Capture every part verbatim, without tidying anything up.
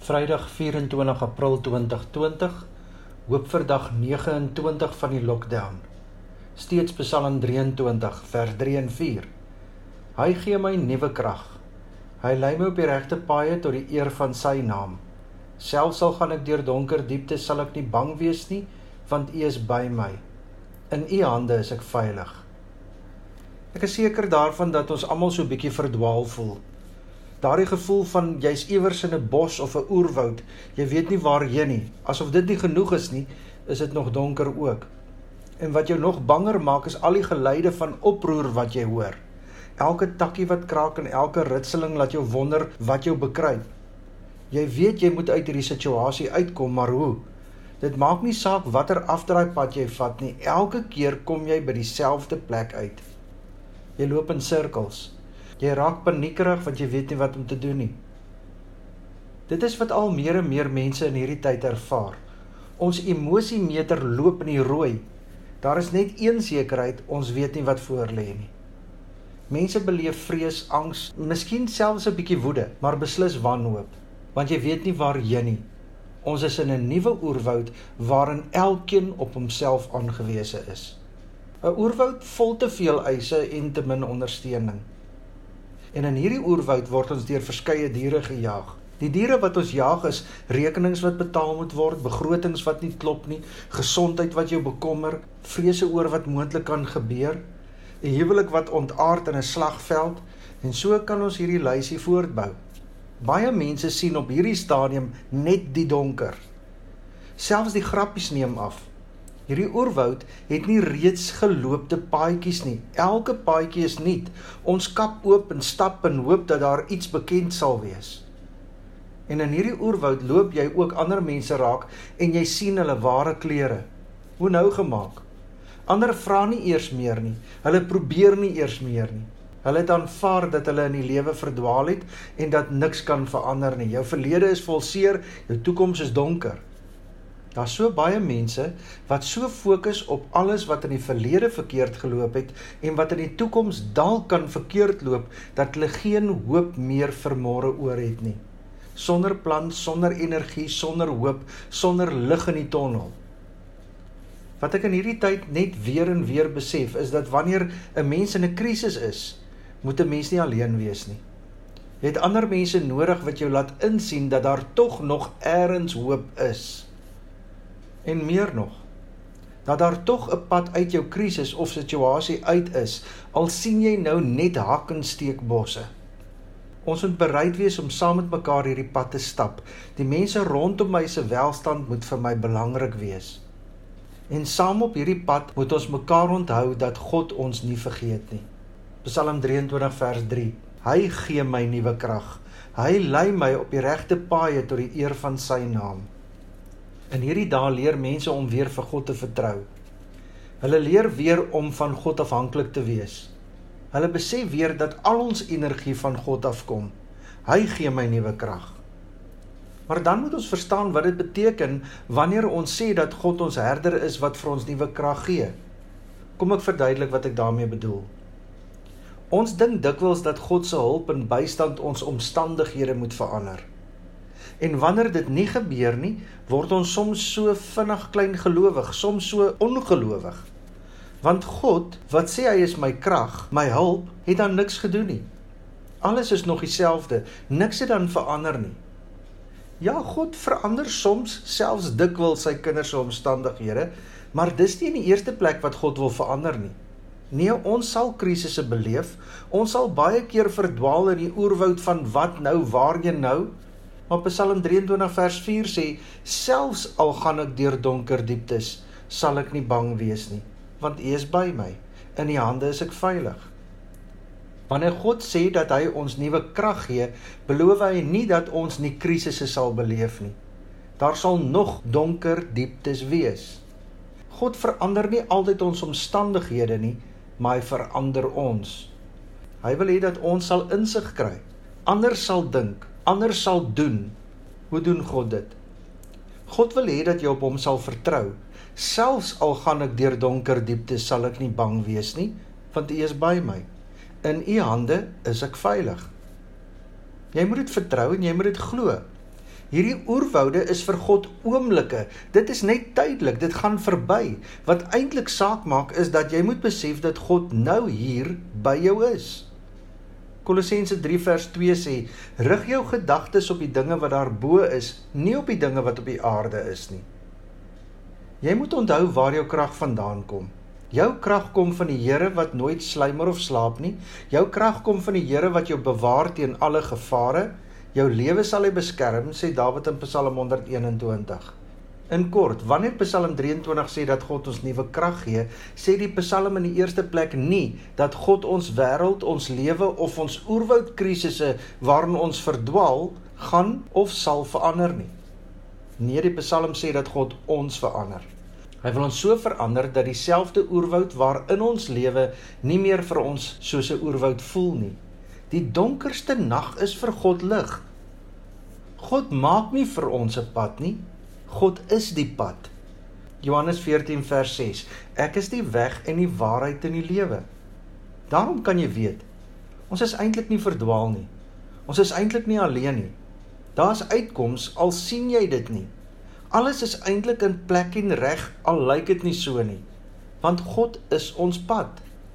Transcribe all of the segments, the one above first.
Vrydag vyf-en-twintig April twintig twintig, hoop vir dag nege en twintig van die lockdown. Steeds Psalm drieëntwintig, vers drie en vier. Hy gee my nuwe krag. Hy lei my op die regte paaie tot die eer van sy naam. Selfs al gaan ek deur donker diepte, sal ek nie bang wees nie, want U is by my. In U hande is ek veilig. Ek is seker daarvan dat ons almal so 'n bietjie verdwaal voel. Daardie gevoel van jy's iewers in 'n bos of 'n oerwoud, jy weet nie waarheen nie. Asof dit nie genoeg is nie, is dit nog donker ook. En wat jou nog banger maak is al die geluide van oproer wat jy hoor. Elke takkie wat kraak en elke ritseling laat jou wonder wat jou bekruip. Jy weet jy moet uit hierdie situasie uitkom, maar hoe? Dit maak nie saak watter afdraaipad jy vat nie, elke keer kom jy by dieselfde plek uit. Jy loop in sirkels. Jy raak paniekerig want jy weet nie wat om te doen nie. Dit is wat al meer en meer mense in hierdie tyd ervaar. Ons emosiemeter loop in die rooi. Daar is net een sekerheid, ons weet nie wat voor lê nie. Mense beleef vrees, angs, miskien selfs 'n bietjie woede, maar beslis wanhoop, want jy weet nie waarheen nie. Ons is in 'n nuwe oerwoud waarin elkeen op homself aangewese is. 'n Oerwoud vol te veel eise en te min ondersteuning. En in hierdie oerwoud word ons deur verskeie diere gejaag. Die diere wat ons jaag is rekenings wat betaal moet word, begrotings wat nie klop nie, gesondheid wat jou bekommer, vrese oor wat moontlik kan gebeur, 'n huwelik wat ontaard in 'n slagveld, en so kan ons hierdie lysie voortbou. Baie mense sien op hierdie stadium net die donker. Selfs die grappies neem af. Hierdie oerwoud het nie reeds geloopte paadjies nie. Elke paadjie is nuut. Ons kap oop en stap en hoop dat daar iets bekend sal wees. En in hierdie oerwoud loop jy ook ander mense raak en jy sien hulle ware kleure. Hoe nou gemaak? Ander vra nie eers meer nie. Hulle probeer nie eers meer nie. Hulle het aanvaar dat hulle in die lewe verdwaal het en dat niks kan verander nie. Jou verlede is vol seer, jou toekoms is donker. Daar's so baie mense wat so fokus op alles wat in die verlede verkeerd geloop het en wat in die toekoms dalk kan verkeerd loop, dat hulle geen hoop meer vir môre oor het nie. Sonder plan, sonder energie, sonder hoop, sonder lig in die tonnel. Wat ek in hierdie tyd net weer en weer besef, is dat wanneer 'n mens in 'n krisis is, moet 'n mens nie alleen wees nie. Jy het ander mense nodig wat jou laat insien dat daar tog nog eers hoop is. En meer nog, dat daar tog 'n pad uit jou krisis of situasie uit is, al sien jy nou net hak en steekbosse. Ons moet bereid wees om saam met mekaar hierdie pad te stap. Die mense rondom my se welstand moet vir my belangrik wees. En saam op hierdie pad moet ons mekaar onthou dat God ons nie vergeet nie. Psalm drieëntwintig vers drie. Hy gee my nuwe krag. Hy lei my op die regte paaie tot die eer van sy naam. In hierdie dae leer mense om weer vir God te vertrou. Hulle leer weer om van God afhanklik te wees. Hulle besef weer dat al ons energie van God afkom. Hy gee my nuwe krag. Maar dan moet ons verstaan wat dit beteken wanneer ons sê dat God ons herder is wat vir ons nuwe krag gee. Kom ek verduidelik wat ek daarmee bedoel. Ons dink dikwels dat God se hulp en bystand ons omstandighede moet verander. En wanneer dit nie gebeur nie, word ons soms so vinnig kleingelowig, soms so ongelowig. Want God, wat sê hy is my krag, my hulp, het dan niks gedoen nie. Alles is nog dieselfde, niks het dan verander nie. Ja, God verander soms, selfs dikwels sy kinders se omstandighede, maar dis nie in die eerste plek wat God wil verander nie. Nee, ons sal krisisse beleef, ons sal baie keer verdwaal in die oerwoud van wat nou, waarheen nou, maar Psalm drieëntwintig vers vier sê, selfs al gaan ek deur donker dieptes, sal ek nie bang wees nie, want U is by my, in U hande is ek veilig. Wanneer God sê dat hy ons nuwe krag gee, beloof hy nie dat ons nie krisisse sal beleef nie. Daar sal nog donker dieptes wees. God verander nie altyd ons omstandighede nie, maar hy verander ons. Hy wil hê dat ons sal insig kry, anders sal dink, anders sal doen. Hoe doen God dit? God wil hê dat jy op hom sal vertrou. Selfs al gaan ek deur donker dieptes, sal ek nie bang wees nie, want U is by my. In U hande is ek veilig. Jy moet dit vertrou en jy moet dit glo. Hierdie oerwoude is vir God oomblikke. Dit is net tydelik, dit gaan verby. Wat eintlik saak maak is dat jy moet besef dat God nou hier by jou is. Kolossense drie vers twee sê, rig jou gedagtes op die dinge wat daar bo is, nie op die dinge wat op die aarde is nie. Jy moet onthou waar jou krag vandaan kom. Jou krag kom van die Here wat nooit sluimer of slaap nie. Jou krag kom van die Here wat jou bewaar teen alle gevare. Jou lewe sal hy beskerm, sê Dawid in Psalm honderd eenentwintig. In kort, wanneer Psalm drie en twintig sê dat God ons nuwe krag gee, sê die Psalm in die eerste plek nie dat God ons wêreld, ons lewe of ons oerwoudkrisisse waarin ons verdwaal, gaan of sal verander nie. Nee, die Psalm sê dat God ons verander. Hy wil ons so verander dat dieselfde oerwoud waarin ons lewe nie meer vir ons soos 'n oerwoud voel nie. Die donkerste nag is vir God lig. God maak nie vir ons 'n pad nie. God is die pad. Johannes veertien vers ses. Ek is die weg en die waarheid en die lewe. Daarom kan jy weet, ons is eintlik nie verdwaal nie. Ons is eintlik nie alleen nie. Daar's uitkoms al sien jy dit nie. Alles is eintlik in plek en reg al lyk dit nie so nie. Want God is ons pad.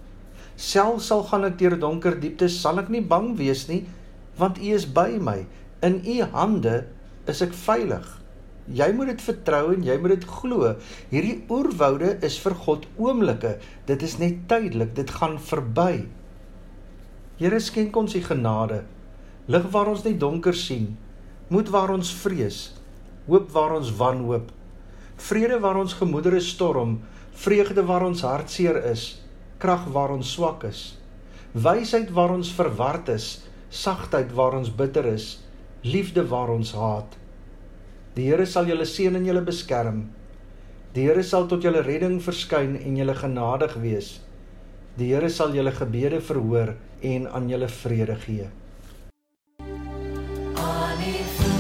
Selfs al gaan ek deur donker dieptes, sal ek nie bang wees nie, want U is by my. In U hande is ek veilig. Jy moet dit vertrou en jy moet dit glo. Hierdie oerwoude is vir God oomblikke. Dit is net tydelik, dit gaan verby. Here, skenk ons die genade. Lig waar ons nie donker sien. Moed waar ons vrees. Hoop waar ons wanhoop. Vrede waar ons gemoedere storm. Vreugde waar ons hartseer is. Krag waar ons swak is. Wysheid waar ons verward is. Sagtheid waar ons bitter is. Liefde waar ons haat. Die Here sal julle seën en julle beskerm. Die Here sal tot julle redding verskyn en julle genadig wees. Die Here sal julle gebede verhoor en aan julle vrede gee.